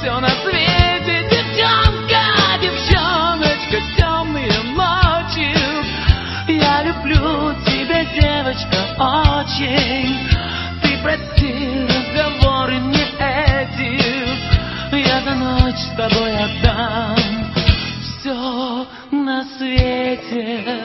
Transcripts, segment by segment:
все на свете. Девчонка, девчоночка, темные ночи. Я люблю тебя, девочка, очень. Ты прости разговоры мне эти. Я за ночь с тобой отдам все на свете.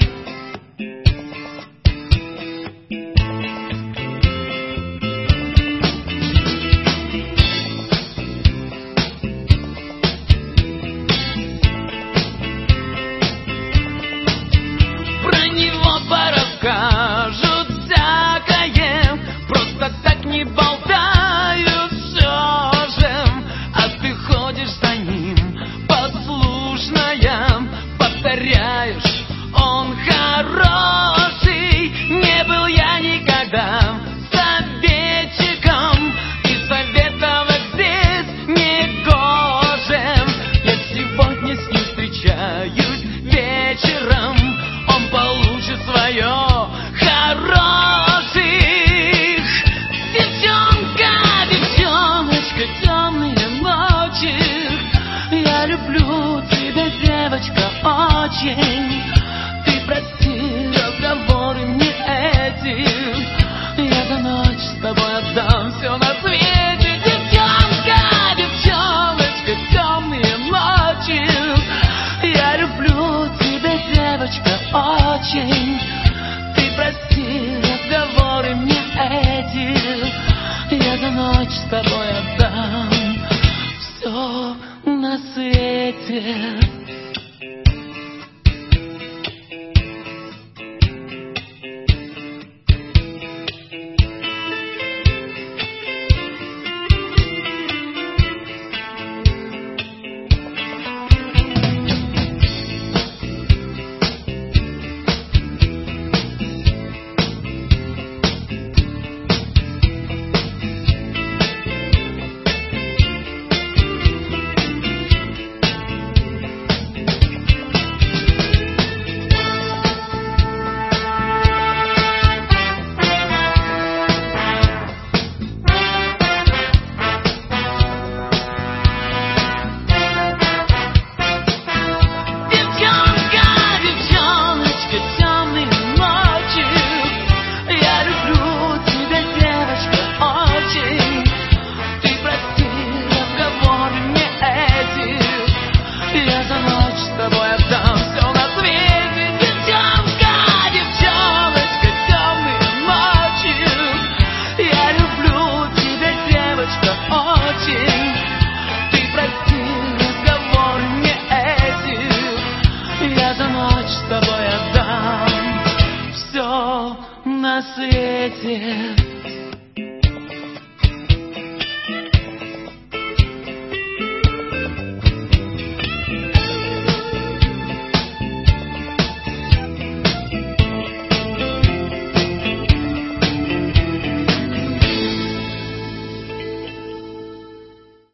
Про него порасскажут всякое, просто так не болтают все же. А ты ходишь за ним, послушная, повторяешь, он хороший. Не был я никогда советчиком, и советовать здесь не гоже. Я сегодня с ним встречаюсь вечером, он получит свое хороших. Девчонка, девчоночка, темные ночи. Я люблю тебя, девочка, очень. Ты прости разговоры мне эти. Я за ночь с тобой отдам все на свете. Девчонка, девчоночка, темные ночи. Я люблю тебя, девочка, очень. Ты прости разговоры мне эти. Я за ночь с тобой отдам все на свете. С тобой отдам все на свете.